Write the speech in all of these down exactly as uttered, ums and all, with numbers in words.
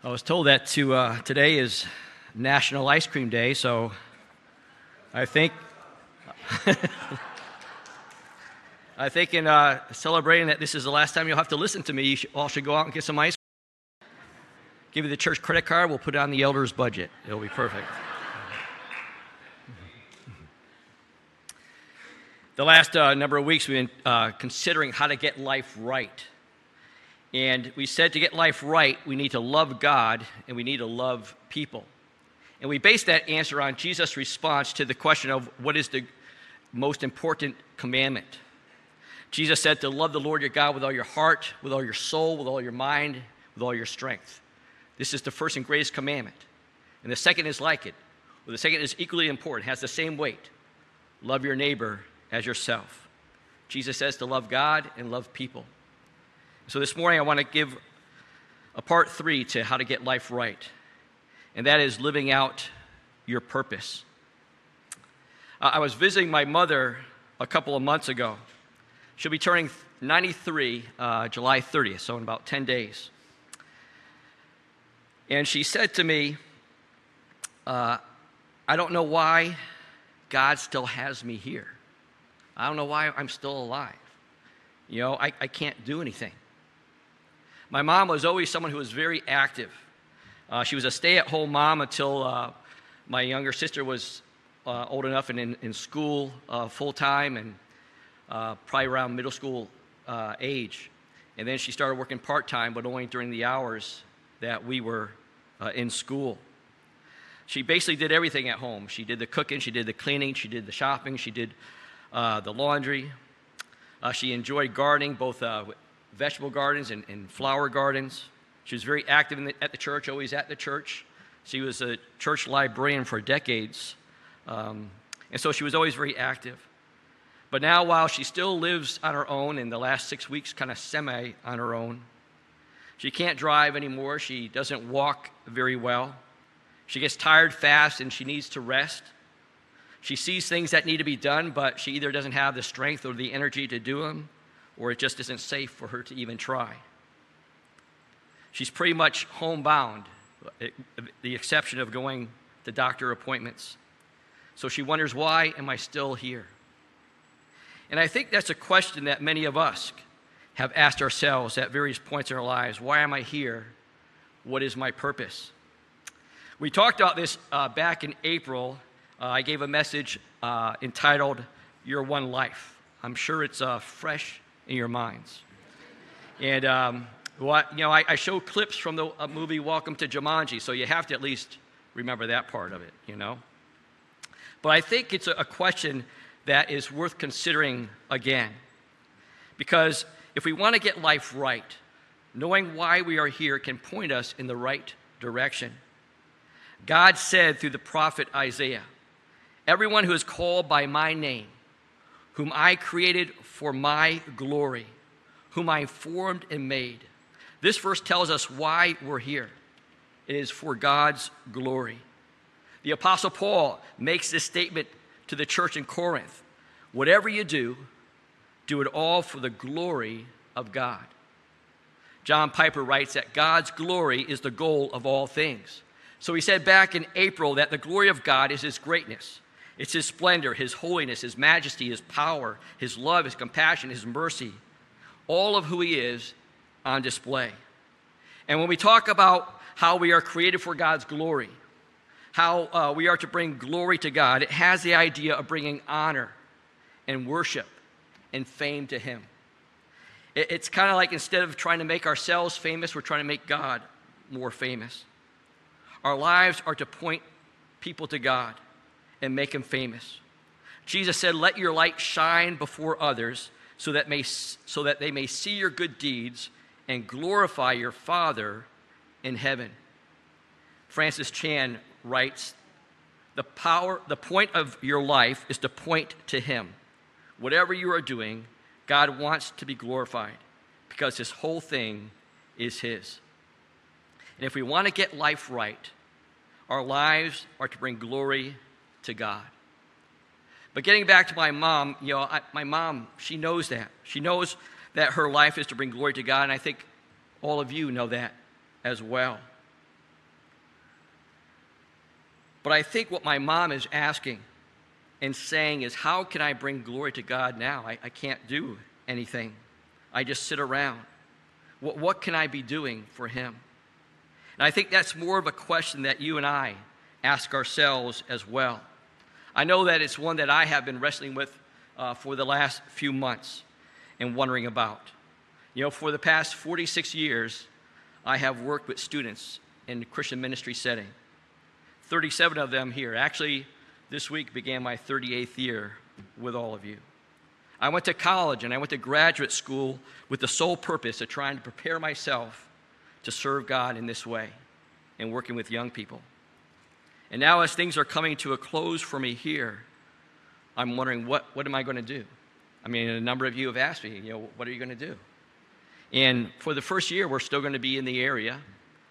I was told that to uh, today is National Ice Cream Day, so I think I think in uh, celebrating that this is the last time you'll have to listen to me, you should, all should go out and get some ice cream. Give you the church credit card. We'll put it on the elders' budget. It'll be perfect. The last uh, number of weeks, we've been uh, considering how to get life right. And we said to get life right, we need to love God and we need to love people. And we based that answer on Jesus' response to the question of what is the most important commandment. Jesus said to love the Lord your God with all your heart, with all your soul, with all your mind, with all your strength. This is the first and greatest commandment. And the second is like it. Well, the second is equally important, has the same weight. Love your neighbor as yourself. Jesus says to love God and love people. So this morning I want to give a part three to how to get life right, and that is living out your purpose. Uh, I was visiting my mother a couple of months ago. She'll be turning ninety-three uh, July thirtieth, so in about ten days. And she said to me, uh, I don't know why God still has me here. I don't know why I'm still alive. You know, I, I can't do anything. My mom was always someone who was very active. Uh, she was a stay-at-home mom until uh, my younger sister was uh, old enough and in, in school uh, full-time and uh, probably around middle school uh, age. And then she started working part-time, but only during the hours that we were uh, in school. She basically did everything at home. She did the cooking, she did the cleaning, she did the shopping, she did uh, the laundry. Uh, she enjoyed gardening, both uh, vegetable gardens and, and flower gardens. She was very active in the, at the church, always at the church. She was a church librarian for decades, um, and so she was always very active. But now, while she still lives on her own, in the last six weeks, kind of semi on her own, she can't drive anymore. She doesn't walk very well. She gets tired fast, and she needs to rest. She sees things that need to be done, but she either doesn't have the strength or the energy to do them, or it just isn't safe for her to even try. She's pretty much homebound, the exception of going to doctor appointments. So she wonders, why am I still here? And I think that's a question that many of us have asked ourselves at various points in our lives. Why am I here? What is my purpose? We talked about this uh, back in April. Uh, I gave a message uh, entitled, Your One Life. I'm sure it's uh, fresh in your minds. And, um, what, you know, I, I show clips from the uh, movie Welcome to Jumanji, so you have to at least remember that part of it, you know. But I think it's a, a question that is worth considering again. Because if we want to get life right, knowing why we are here can point us in the right direction. God said through the prophet Isaiah, everyone who is called by my name, whom I created for my glory, whom I formed and made. This verse tells us why we're here. It is for God's glory. The Apostle Paul makes this statement to the church in Corinth. Whatever you do, do it all for the glory of God. John Piper writes that God's glory is the goal of all things. So he said back in April that the glory of God is his greatness. It's his splendor, his holiness, his majesty, his power, his love, his compassion, his mercy. All of who he is on display. And when we talk about how we are created for God's glory, how uh, we are to bring glory to God, it has the idea of bringing honor and worship and fame to him. It, it's kind of like instead of trying to make ourselves famous, we're trying to make God more famous. Our lives are to point people to God and make him famous. Jesus said, let your light shine before others so that, may, so that they may see your good deeds and glorify your Father in heaven. Francis Chan writes, the power, the point of your life is to point to him. Whatever you are doing, God wants to be glorified because this whole thing is his. And if we want to get life right, our lives are to bring glory to God. But getting back to my mom, you know, I, my mom, she knows that. She knows that her life is to bring glory to God, and I think all of you know that as well. But I think what my mom is asking and saying is, how can I bring glory to God now? I, I can't do anything. I just sit around. What, what can I be doing for him? And I think that's more of a question that you and I ask ourselves as well. I know that it's one that I have been wrestling with uh, for the last few months and wondering about. You know, for the past forty-six years, I have worked with students in the Christian ministry setting. thirty-seven of them here. Actually, this week began my thirty-eighth year with all of you. I went to college and I went to graduate school with the sole purpose of trying to prepare myself to serve God in this way and working with young people. And now as things are coming to a close for me here, I'm wondering, what, what am I going to do? I mean, a number of you have asked me, you know, what are you going to do? And for the first year, we're still going to be in the area.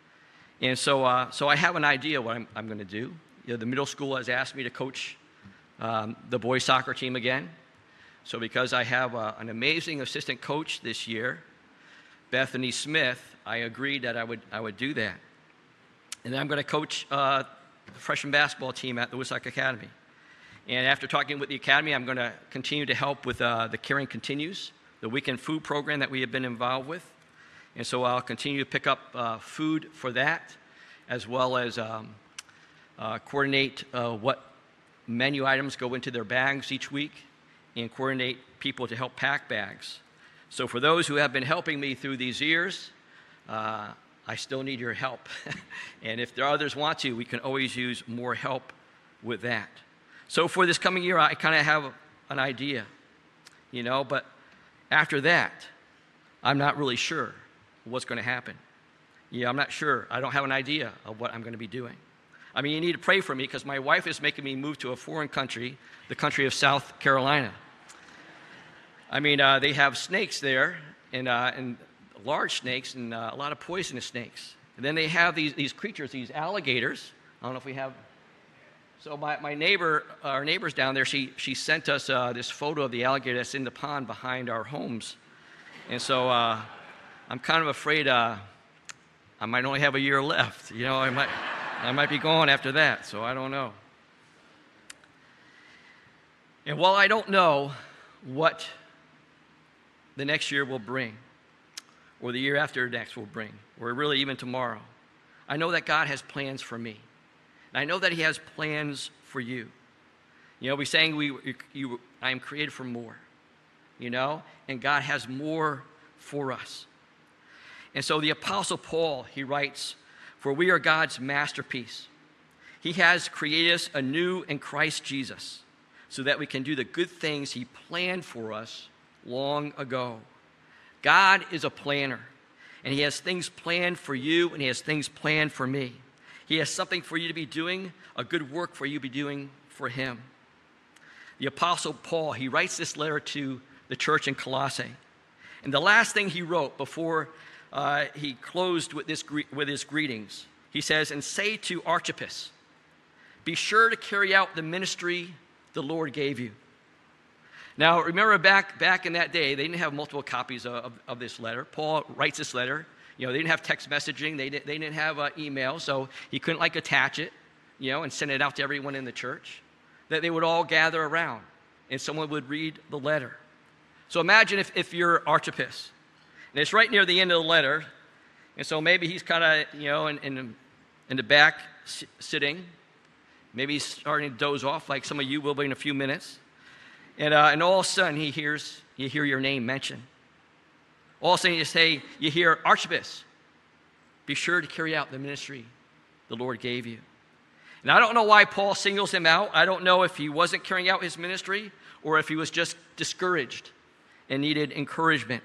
And so uh, so I have an idea what I'm, I'm going to do. You know, the middle school has asked me to coach um, the boys soccer team again. So because I have uh, an amazing assistant coach this year, Bethany Smith, I agreed that I would I would do that. And then I'm going to coach uh, the freshman basketball team at the Woodstock Academy. And after talking with the academy, I'm going to continue to help with uh, the Caring Continues, the weekend food program that we have been involved with. And so I'll continue to pick up uh, food for that, as well as um, uh, coordinate uh, what menu items go into their bags each week, and coordinate people to help pack bags. So for those who have been helping me through these years, uh, I still need your help. And if there are others want to, we can always use more help with that. So for this coming year, I kind of have an idea, you know, but after that, I'm not really sure what's going to happen. Yeah, I'm not sure. I don't have an idea of what I'm going to be doing. I mean, you need to pray for me because my wife is making me move to a foreign country, the country of South Carolina. I mean, uh, they have snakes there, and, uh, and large snakes, and uh, a lot of poisonous snakes. And then they have these, these creatures, these alligators. I don't know if we have... So my, my neighbor, our neighbors down there, she, she sent us uh, this photo of the alligator that's in the pond behind our homes. And so uh, I'm kind of afraid uh, I might only have a year left. You know, I might, I might be gone after that, so I don't know. And while I don't know what the next year will bring, or the year after next will bring, or really even tomorrow, I know that God has plans for me. And I know that he has plans for you. You know, we're saying we, you, you, I am created for more, you know, and God has more for us. And so the Apostle Paul, he writes, "For we are God's masterpiece. He has created us anew in Christ Jesus so that we can do the good things he planned for us long ago." God is a planner, and he has things planned for you, and he has things planned for me. He has something for you to be doing, a good work for you to be doing for him. The Apostle Paul, he writes this letter to the church in Colossae. And the last thing he wrote before uh, he closed with, this, with his greetings, he says, "And say to Archippus, be sure to carry out the ministry the Lord gave you." Now, remember back, back in that day, they didn't have multiple copies of, of, of this letter. Paul writes this letter. You know, they didn't have text messaging. They didn't, they didn't have uh, email, so he couldn't, like, attach it, you know, and send it out to everyone in the church. That they would all gather around, and someone would read the letter. So imagine if, if you're Archippus, and it's right near the end of the letter, and so maybe he's kind of, you know, in, in, in the back s- sitting. Maybe he's starting to doze off like some of you will be in a few minutes. And, uh, and all of a sudden, he hears, you hear your name mentioned. All of a sudden, you say, you hear, "Archippus, be sure to carry out the ministry the Lord gave you." And I don't know why Paul singles him out. I don't know if he wasn't carrying out his ministry or if he was just discouraged and needed encouragement.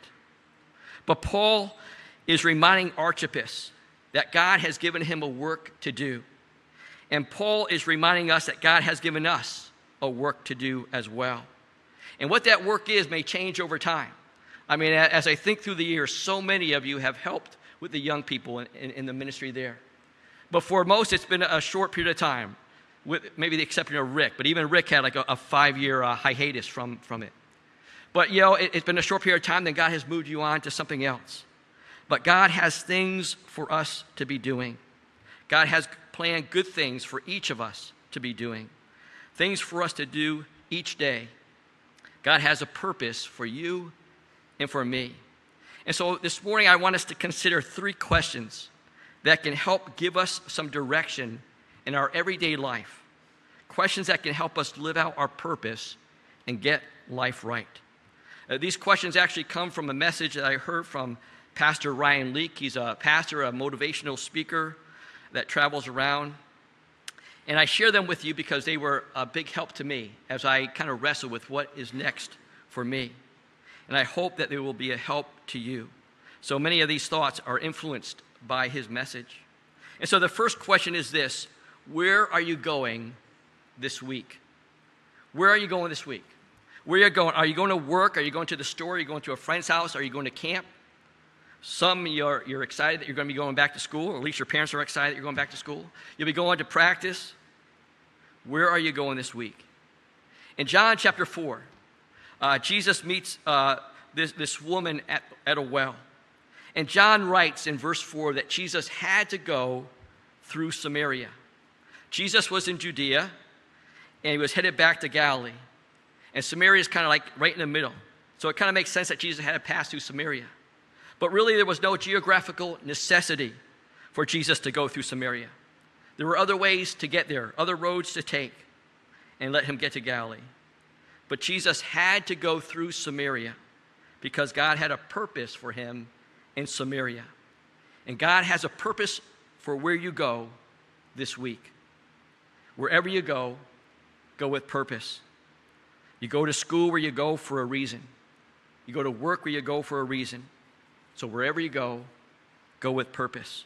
But Paul is reminding Archippus that God has given him a work to do. And Paul is reminding us that God has given us a work to do as well. And what that work is may change over time. I mean, as I think through the years, so many of you have helped with the young people in, in, in the ministry there. But for most, it's been a short period of time, with maybe the exception of Rick. But even Rick had like a, a five-year uh, hiatus from, from it. But, you know, it, it's been a short period of time, then God has moved you on to something else. But God has things for us to be doing. God has planned good things for each of us to be doing, things for us to do each day. God has a purpose for you and for me. And so this morning I want us to consider three questions that can help give us some direction in our everyday life, questions that can help us live out our purpose and get life right. Uh, these questions actually come from a message that I heard from Pastor Ryan Leake. He's a pastor, a motivational speaker that travels around. And I share them with you because they were a big help to me as I kind of wrestle with what is next for me. And I hope that they will be a help to you. So many of these thoughts are influenced by his message. And so the first question is this: where are you going this week? Where are you going this week? Where are you going? Are you going to work? Are you going to the store? Are you going to a friend's house? Are you going to camp? Some you're, you're excited that you're going to be going back to school, or at least your parents are excited that you're going back to school. You'll be going to practice. Where are you going this week? In John chapter four, uh, Jesus meets uh, this, this woman at, at a well. And John writes in verse four that Jesus had to go through Samaria. Jesus was in Judea, and he was headed back to Galilee. And Samaria is kind of like right in the middle. So it kind of makes sense that Jesus had to pass through Samaria. But really, there was no geographical necessity for Jesus to go through Samaria. There were other ways to get there, other roads to take, and let him get to Galilee. But Jesus had to go through Samaria because God had a purpose for him in Samaria. And God has a purpose for where you go this week. Wherever you go, go with purpose. You go to school where you go for a reason. You go to work where you go for a reason. So wherever you go, go with purpose.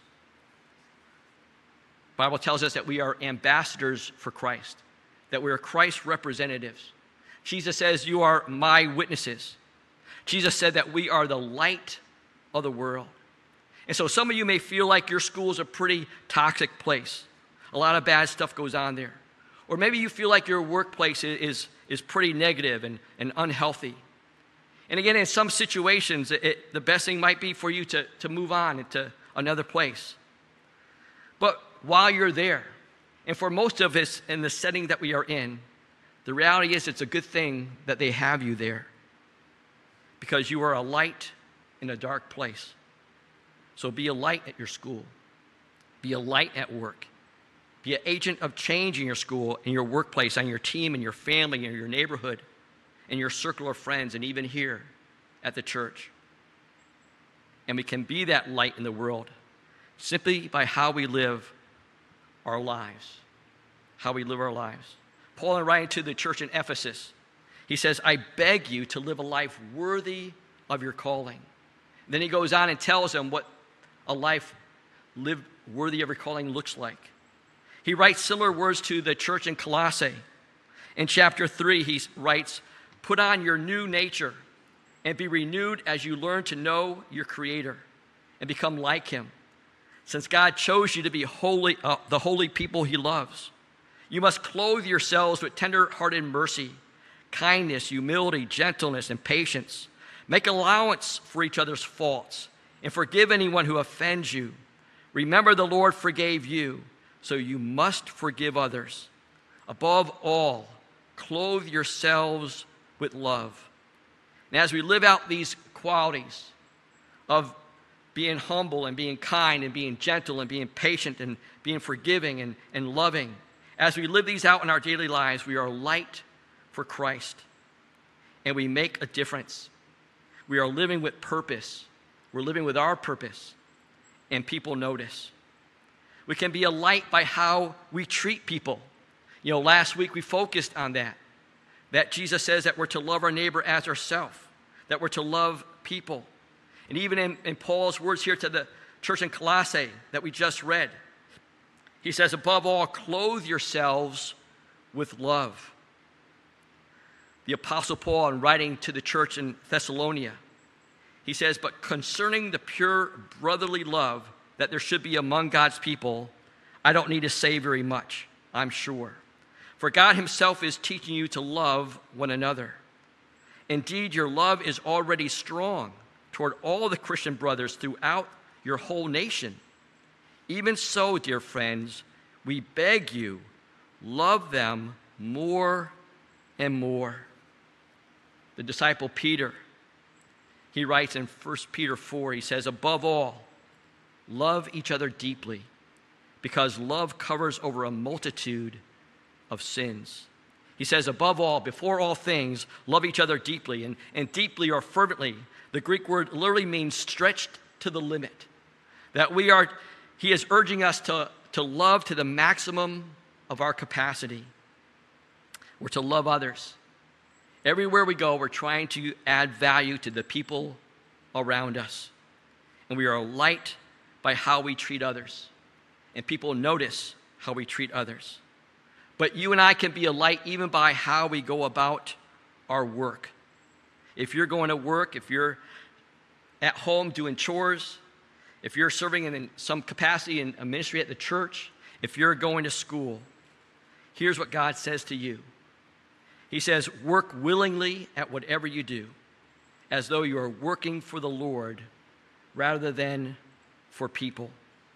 The Bible tells us that we are ambassadors for Christ, that we are Christ's representatives. Jesus says, "You are my witnesses." Jesus said that we are the light of the world. And so some of you may feel like your school is a pretty toxic place. A lot of bad stuff goes on there. Or maybe you feel like your workplace is, is pretty negative and, and unhealthy. And again, in some situations, it, it, the best thing might be for you to, to move on to another place. But while you're there, and for most of us in the setting that we are in, the reality is it's a good thing that they have you there, because you are a light in a dark place. So be a light at your school. Be a light at work. Be an agent of change in your school, in your workplace, on your team, in your family, in your neighborhood, in your circle of friends, and even here at the church. And we can be that light in the world simply by how we live our lives. How we live our lives. Paul, in writing to the church in Ephesus, he says, "I beg you to live a life worthy of your calling." Then he goes on and tells them what a life lived worthy of your calling looks like. He writes similar words to the church in Colossae. In chapter three, he writes, "Put on your new nature and be renewed as you learn to know your Creator and become like Him. Since God chose you to be holy, uh, the holy people He loves, you must clothe yourselves with tender-hearted mercy, kindness, humility, gentleness, and patience. Make allowance for each other's faults and forgive anyone who offends you. Remember, the Lord forgave you, so you must forgive others. Above all, clothe yourselves with love." And as we live out these qualities of being humble and being kind and being gentle and being patient and being forgiving and, and loving, as we live these out in our daily lives, we are light for Christ, and we make a difference. We are living with purpose. We're living with our purpose, and people notice. We can be a light by how we treat people. You know, last week we focused on that. That Jesus says that we're to love our neighbor as ourselves, that we're to love people. And even in, in Paul's words here to the church in Colossae that we just read, he says, above all, clothe yourselves with love. The Apostle Paul, in writing to the church in Thessalonica, he says, but concerning the pure brotherly love that there should be among God's people, I don't need to say very much, I'm sure. For God himself is teaching you to love one another. Indeed, your love is already strong toward all the Christian brothers throughout your whole nation. Even so, dear friends, we beg you, love them more and more. The disciple Peter, he writes in First Peter four, he says, above all, love each other deeply, because love covers over a multitude of sins. He says, above all, before all things, love each other deeply. And, and deeply or fervently, the Greek word literally means stretched to the limit. That we are, he is urging us to, to love to the maximum of our capacity. We're to love others. Everywhere we go, we're trying to add value to the people around us. And we are a light by how we treat others. And people notice how we treat others. But you and I can be a light even by how we go about our work. If you're going to work, if you're at home doing chores, if you're serving in some capacity in a ministry at the church, if you're going to school, here's what God says to you. He says, work willingly at whatever you do, as though you are working for the Lord rather than for people.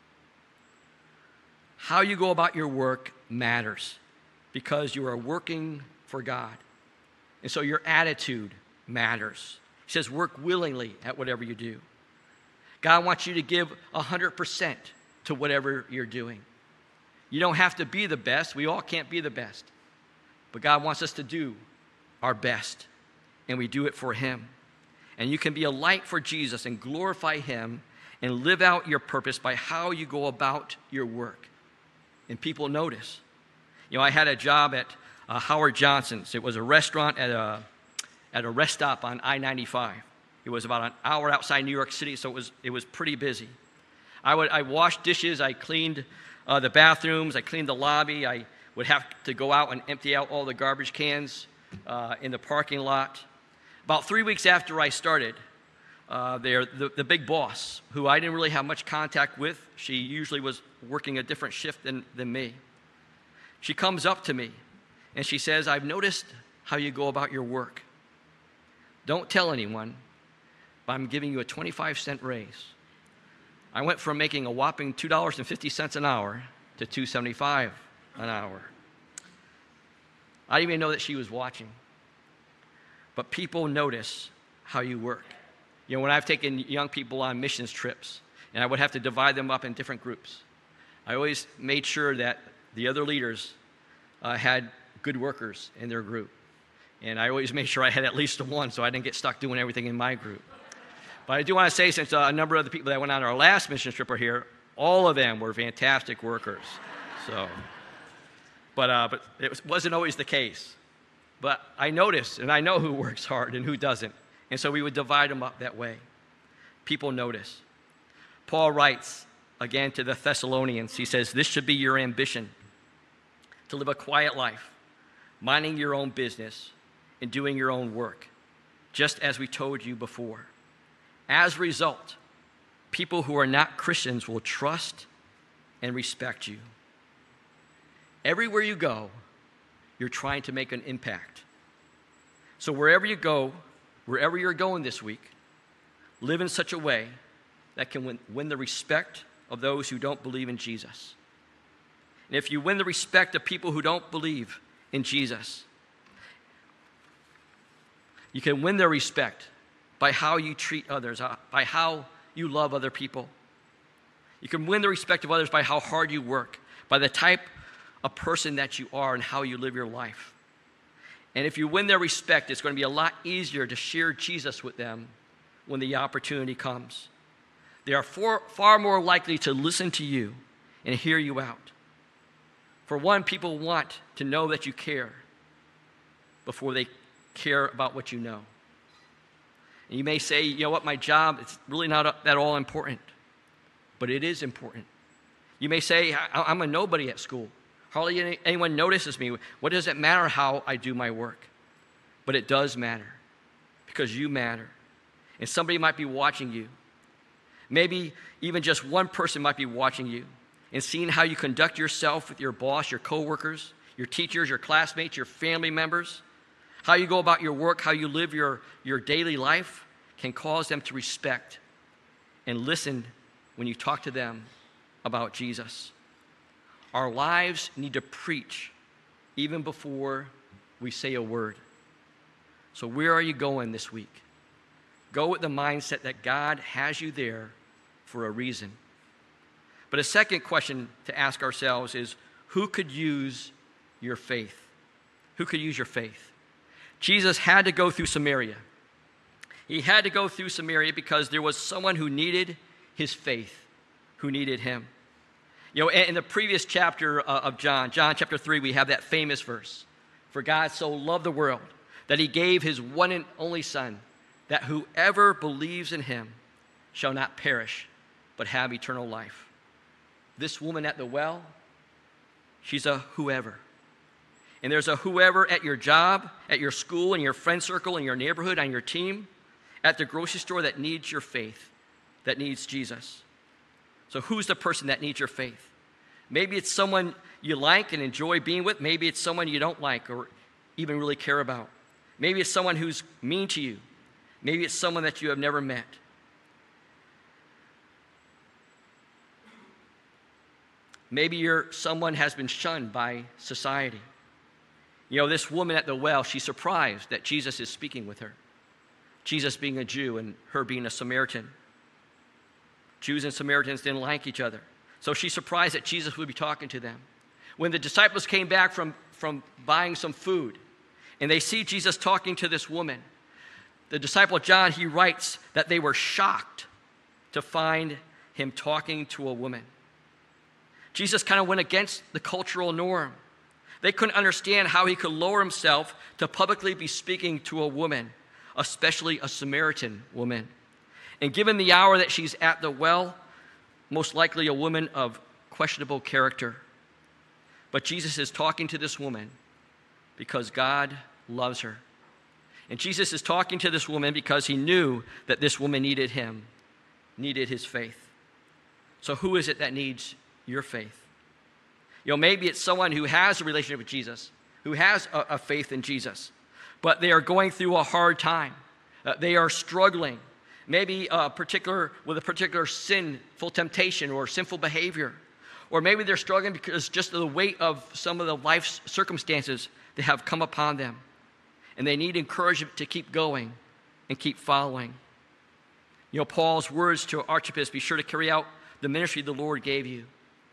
How you go about your work matters because you are working for God. And so your attitude matters. He says, work willingly at whatever you do. God wants you to give one hundred percent to whatever you're doing. You don't have to be the best. We all can't be the best. But God wants us to do our best, and we do it for Him. And you can be a light for Jesus and glorify Him and live out your purpose by how you go about your work. And people notice. You know, I had a job at uh, Howard Johnson's. It was a restaurant at a, at a rest stop on I ninety-five. It was about an hour outside New York City, so it was, it was pretty busy. I would I washed dishes, I cleaned uh, the bathrooms, I cleaned the lobby, I would have to go out and empty out all the garbage cans uh, in the parking lot. About three weeks after I started, uh, there, the, the big boss, who I didn't really have much contact with, she usually was working a different shift than, than me. She comes up to me and she says, I've noticed how you go about your work. Don't tell anyone, but I'm giving you a twenty-five cent raise. I went from making a whopping two dollars and fifty cents an hour to two dollars and seventy-five cents an hour. I didn't even know that she was watching. But people notice how you work. You know, when I've taken young people on missions trips, and I would have to divide them up in different groups, I always made sure that the other leaders uh, had good workers in their group. And I always made sure I had at least one so I didn't get stuck doing everything in my group. But I do want to say, since uh, a number of the people that went on our last mission trip are here, all of them were fantastic workers. So, but uh, but it wasn't always the case. But I noticed, and I know who works hard and who doesn't. And so we would divide them up that way. People notice. Paul writes, again to the Thessalonians, he says, this should be your ambition, to live a quiet life, minding your own business and doing your own work, just as we told you before. As a result, people who are not Christians will trust and respect you. Everywhere you go, you're trying to make an impact. So wherever you go, wherever you're going this week, live in such a way that can win, win the respect of those who don't believe in Jesus. And if you win the respect of people who don't believe in Jesus, you can win their respect by how you treat others, by how you love other people. You can win the respect of others by how hard you work, by the type of person that you are and how you live your life. And if you win their respect, it's going to be a lot easier to share Jesus with them when the opportunity comes. They are far, far more likely to listen to you and hear you out. For one, people want to know that you care before they care about what you know. And you may say, you know what, my job, it's really not that all important. But it is important. You may say, I'm a nobody at school. Hardly anyone notices me. What does it matter how I do my work? But it does matter because you matter. And somebody might be watching you. Maybe even just one person might be watching you and seeing how you conduct yourself with your boss, your coworkers, your teachers, your classmates, your family members. How you go about your work, how you live your, your daily life can cause them to respect and listen when you talk to them about Jesus. Our lives need to preach even before we say a word. So where are you going this week? Go with the mindset that God has you there for a reason. But a second question to ask ourselves is, who could use your faith? Who could use your faith? Jesus had to go through Samaria. He had to go through Samaria because there was someone who needed his faith, who needed him. You know, in the previous chapter of John, John chapter three, we have that famous verse. For God so loved the world that he gave his one and only Son, that whoever believes in him shall not perish, but have eternal life. This woman at the well, she's a whoever. And there's a whoever at your job, at your school, in your friend circle, in your neighborhood, on your team, at the grocery store that needs your faith, that needs Jesus. So who's the person that needs your faith? Maybe it's someone you like and enjoy being with. Maybe it's someone you don't like or even really care about. Maybe it's someone who's mean to you. Maybe it's someone that you have never met. Maybe you're someone has been shunned by society. You know, this woman at the well, she's surprised that Jesus is speaking with her. Jesus being a Jew and her being a Samaritan. Jews and Samaritans didn't like each other. So she's surprised that Jesus would be talking to them. When the disciples came back from, from buying some food, and they see Jesus talking to this woman, the disciple John, he writes that they were shocked to find him talking to a woman. Jesus kind of went against the cultural norm. They couldn't understand how he could lower himself to publicly be speaking to a woman, especially a Samaritan woman. And given the hour that she's at the well, most likely a woman of questionable character. But Jesus is talking to this woman because God loves her. And Jesus is talking to this woman because he knew that this woman needed him, needed his faith. So who is it that needs your faith? You know, maybe it's someone who has a relationship with Jesus, who has a, a faith in Jesus, but they are going through a hard time. Uh, they are struggling, maybe a particular with a particular sinful temptation or sinful behavior. Or maybe they're struggling because just of the weight of some of the life circumstances that have come upon them. And they need encouragement to keep going and keep following. You know, Paul's words to Archippus, be sure to carry out the ministry the Lord gave you.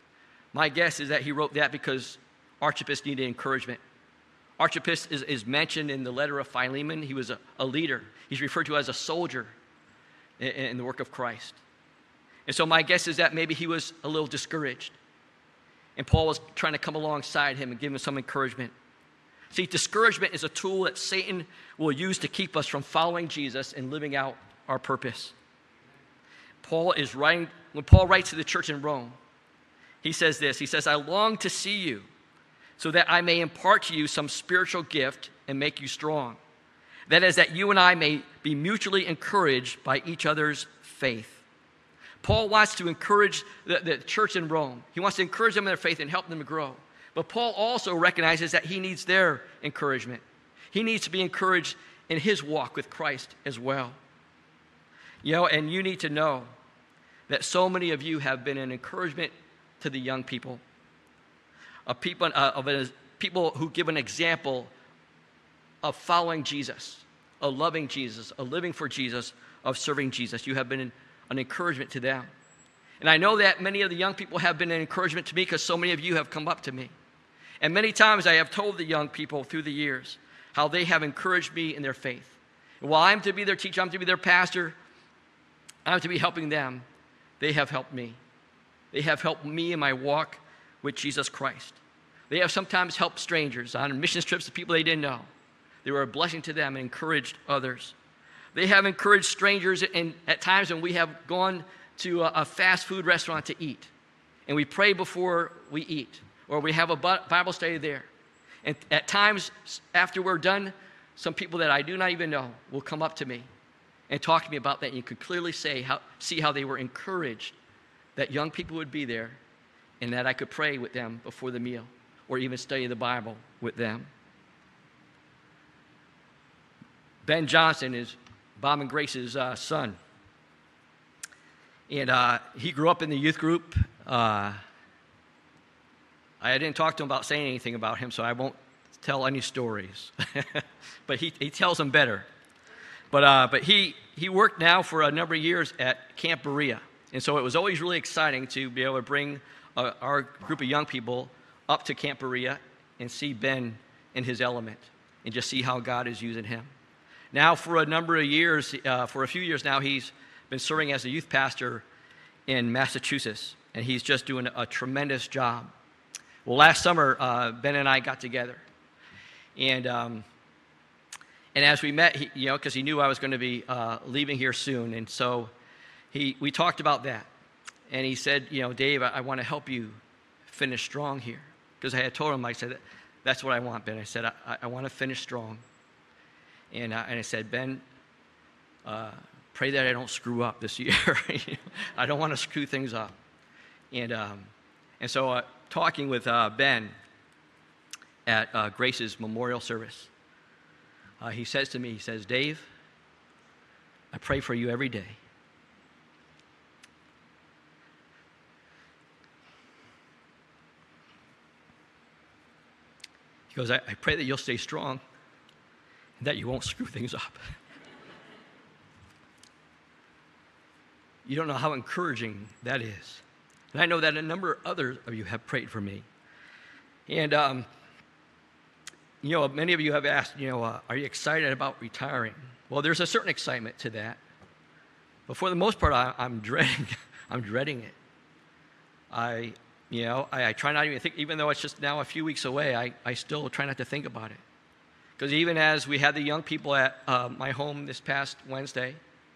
My guess is that he wrote that because Archippus needed encouragement. Archippus is, is mentioned in the letter of Philemon. He was a, a leader. He's referred to as a soldier in, in the work of Christ. And so my guess is that maybe he was a little discouraged. And Paul was trying to come alongside him and give him some encouragement. See, discouragement is a tool that Satan will use to keep us from following Jesus and living out our purpose. Paul is writing, when Paul writes to the church in Rome, he says this, he says, I long to see you so that I may impart to you some spiritual gift and make you strong. That is, that you and I may be mutually encouraged by each other's faith. Paul wants to encourage the, the church in Rome. He wants to encourage them in their faith and help them to grow. But Paul also recognizes that he needs their encouragement. He needs to be encouraged in his walk with Christ as well. You know, and you need to know that so many of you have been an encouragement to the young people, of people, uh, of a, people who give an example of following Jesus, of loving Jesus, of living for Jesus, of serving Jesus. You have been an, an encouragement to them. And I know that many of the young people have been an encouragement to me because so many of you have come up to me. And many times I have told the young people through the years how they have encouraged me in their faith. And while I'm to be their teacher, I'm to be their pastor, I'm to be helping them, they have helped me. They have helped me in my walk with Jesus Christ. They have sometimes helped strangers on mission trips to people they didn't know. They were a blessing to them and encouraged others. They have encouraged strangers in, at times when we have gone to a, a fast food restaurant to eat. And we pray before we eat. Or we have a Bible study there. And at times after we're done, some people that I do not even know will come up to me and talk to me about that. And you could clearly say how, see how they were encouraged that young people would be there and that I could pray with them before the meal or even study the Bible with them. Ben Johnson is Bob and Grace's uh, son. And uh, he grew up in the youth group. Uh, I didn't talk to him about saying anything about him, so I won't tell any stories. But he, he tells them better. But uh, but he, he worked now for a number of years at Camp Berea. And so it was always really exciting to be able to bring uh, our group of young people up to Camp Berea and see Ben in his element and just see how God is using him. Now for a number of years, uh, for a few years now, he's been serving as a youth pastor in Massachusetts, and he's just doing a tremendous job. Well, last summer, uh, Ben and I got together, and um, and as we met, he, you know, because he knew I was going to be uh, leaving here soon, and so he we talked about that, and he said, you know, Dave, I, I want to help you finish strong here, because I had told him, I said, that's what I want, Ben. I said, I, I want to finish strong, and uh, and I said, Ben, uh, pray that I don't screw up this year. I don't want to screw things up, and um, and so. Uh, Talking with uh, Ben at uh, Grace's memorial service, uh, he says to me, he says, Dave, I pray for you every day. He goes, I, I pray that you'll stay strong and that you won't screw things up. You don't know how encouraging that is. And I know that a number of others of you have prayed for me. And, um, you know, many of you have asked, you know, uh, are you excited about retiring? Well, there's a certain excitement to that. But for the most part, I, I'm dreading I'm dreading it. I, you know, I, I try not to even think, even though it's just now a few weeks away, I, I still try not to think about it. Because even as we had the young people at uh, my home this past Wednesday,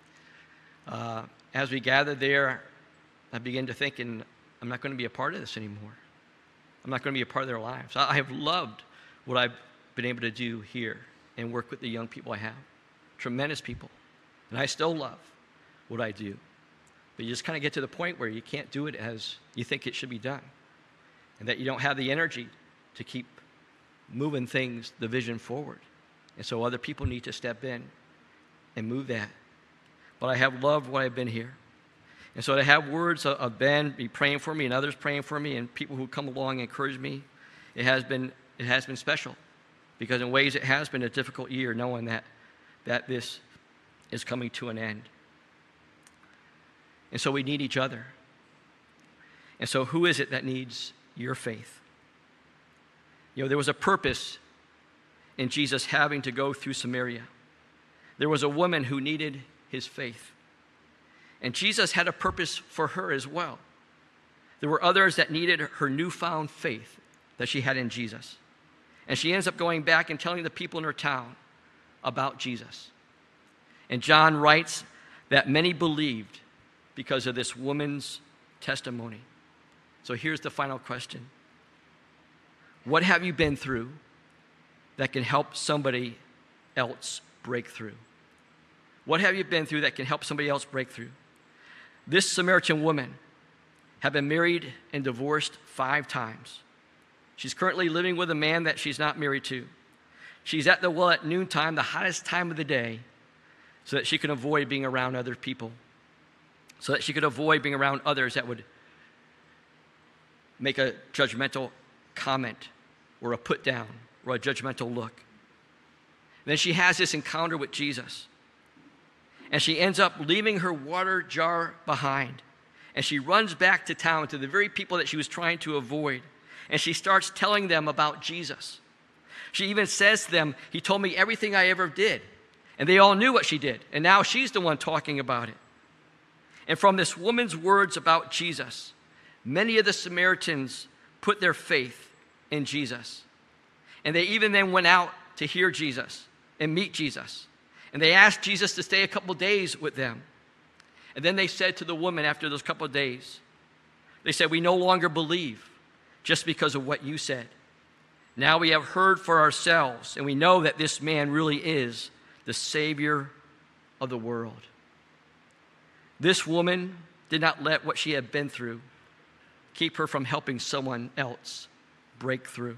uh, as we gathered there, I began to think, and I'm not going to be a part of this anymore. I'm not going to be a part of their lives. I have loved what I've been able to do here and work with the young people I have. Tremendous people. And I still love what I do. But you just kind of get to the point where you can't do it as you think it should be done. And that you don't have the energy to keep moving things, the vision forward. And so other people need to step in and move that. But I have loved what I've been here. And so to have words of Ben be praying for me and others praying for me and people who come along and encourage me, it has been it has been special. Because in ways it has been a difficult year knowing that, that this is coming to an end. And so we need each other. And so who is it that needs your faith? You know, there was a purpose in Jesus having to go through Samaria. There was a woman who needed his faith. And Jesus had a purpose for her as well. There were others that needed her newfound faith that she had in Jesus. And she ends up going back and telling the people in her town about Jesus. And John writes that many believed because of this woman's testimony. So here's the final question. What have you been through that can help somebody else break through? What have you been through that can help somebody else break through? This Samaritan woman had been married and divorced five times. She's currently living with a man that she's not married to. She's at the well at noontime, the hottest time of the day, so that she can avoid being around other people, so that she could avoid being around others that would make a judgmental comment or a put down or a judgmental look. Then she has this encounter with Jesus. And she ends up leaving her water jar behind. And she runs back to town to the very people that she was trying to avoid. And she starts telling them about Jesus. She even says to them, he told me everything I ever did. And they all knew what she did. And now she's the one talking about it. And from this woman's words about Jesus, many of the Samaritans put their faith in Jesus. And they even then went out to hear Jesus and meet Jesus. And they asked Jesus to stay a couple days with them. And then they said to the woman after those couple of days, they said, we no longer believe just because of what you said. Now we have heard for ourselves, and we know that this man really is the Savior of the world. This woman did not let what she had been through keep her from helping someone else break through.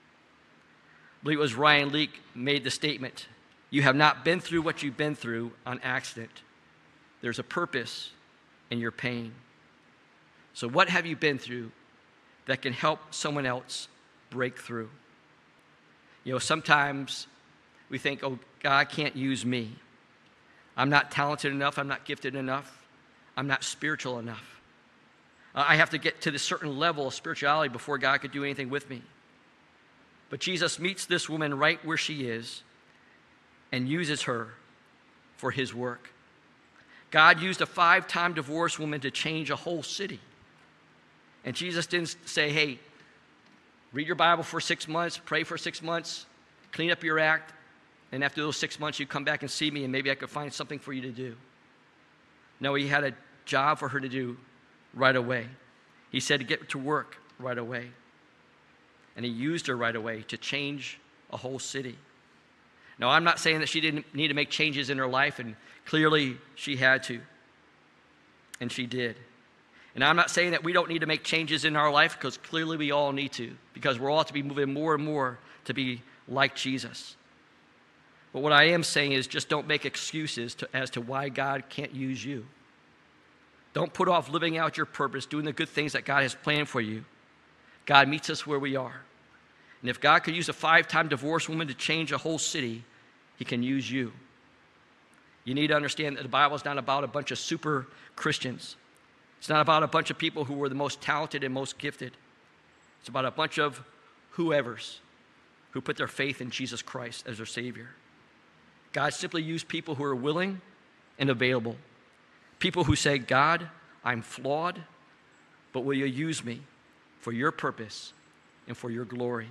I believe it was Ryan Leake made the statement, you have not been through what you've been through on accident. There's a purpose in your pain. So what have you been through that can help someone else break through? You know, sometimes we think, oh, God can't use me. I'm not talented enough. I'm not gifted enough. I'm not spiritual enough. Uh, I have to get to this certain level of spirituality before God could do anything with me. But Jesus meets this woman right where she is and uses her for his work. God used a five-time divorced woman to change a whole city. And Jesus didn't say, hey, read your Bible for six months, pray for six months, clean up your act, and after those six months, you come back and see me, and maybe I could find something for you to do. No, he had a job for her to do right away. He said to get to work right away. And he used her right away to change a whole city. Now, I'm not saying that she didn't need to make changes in her life, and clearly she had to. And she did. And I'm not saying that we don't need to make changes in our life, because clearly we all need to, because we're all to be moving more and more to be like Jesus. But what I am saying is just don't make excuses to, as to why God can't use you. Don't put off living out your purpose, doing the good things that God has planned for you. God meets us where we are. And if God could use a five-time divorced woman to change a whole city, he can use you. You need to understand that the Bible is not about a bunch of super Christians. It's not about a bunch of people who were the most talented and most gifted. It's about a bunch of whoever's who put their faith in Jesus Christ as their Savior. God simply used people who are willing and available. People who say, God, I'm flawed, but will you use me for your purpose and for your glory?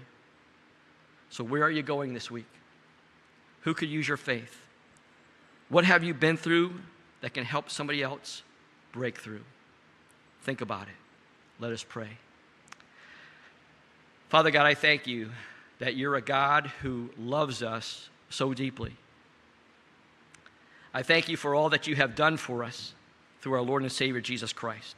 So where are you going this week? Who could use your faith? What have you been through that can help somebody else break through? Think about it. Let us pray. Father God, I thank you that you're a God who loves us so deeply. I thank you for all that you have done for us through our Lord and Savior, Jesus Christ.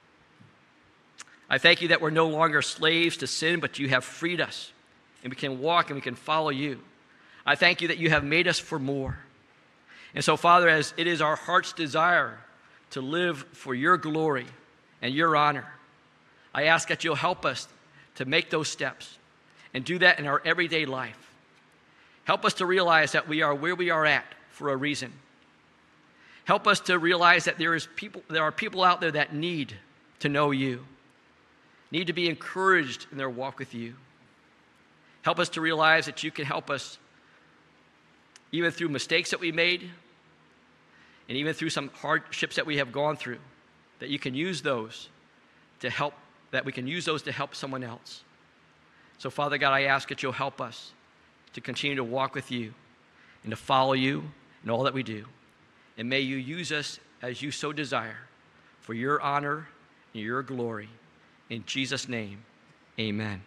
I thank you that we're no longer slaves to sin, but you have freed us, and we can walk and we can follow you. I thank you that you have made us for more. And so, Father, as it is our heart's desire to live for your glory and your honor, I ask that you'll help us to make those steps and do that in our everyday life. Help us to realize that we are where we are at for a reason. Help us to realize that there is people, there are people out there that need to know you, need to be encouraged in their walk with you. Help us to realize that you can help us even through mistakes that we made and even through some hardships that we have gone through, that you can use those to help, that we can use those to help someone else. So, Father God, I ask that you'll help us to continue to walk with you and to follow you in all that we do. And may you use us as you so desire for your honor and your glory. In Jesus' name, amen.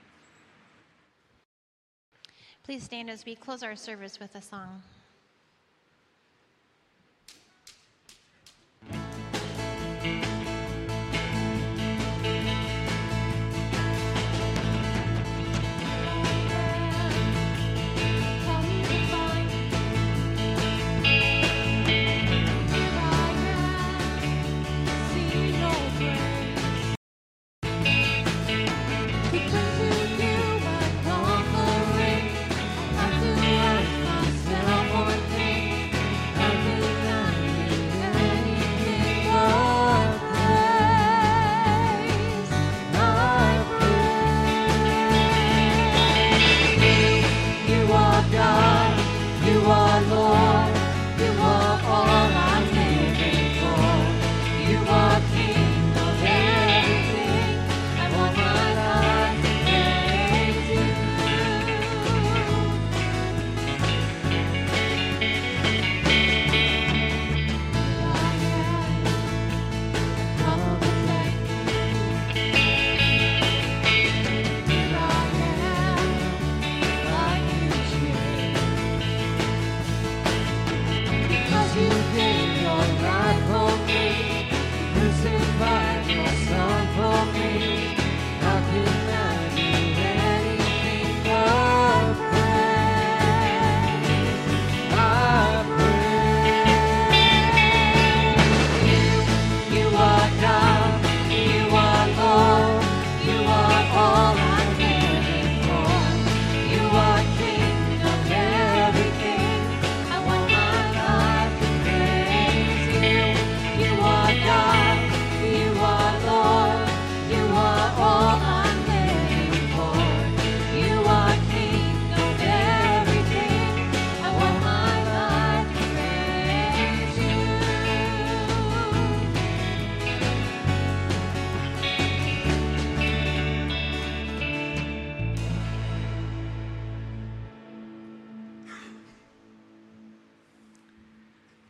Please stand as we close our service with a song. Still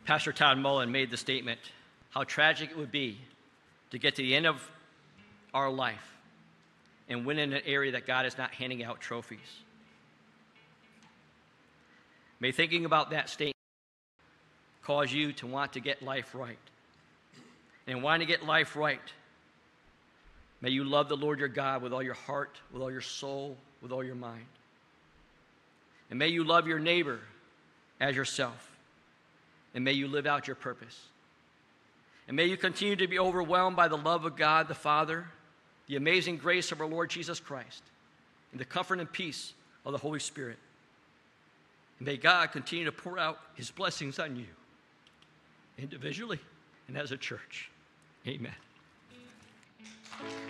Pastor Todd Mullen made the statement how tragic it would be to get to the end of our life and win in an area that God is not handing out trophies. May thinking about that statement cause you to want to get life right. And wanting to get life right, may you love the Lord your God with all your heart, with all your soul, with all your mind. And may you love your neighbor as yourself. And may you live out your purpose. And may you continue to be overwhelmed by the love of God the Father, the amazing grace of our Lord Jesus Christ, and the comfort and peace of the Holy Spirit. And may God continue to pour out his blessings on you, individually and as a church. Amen.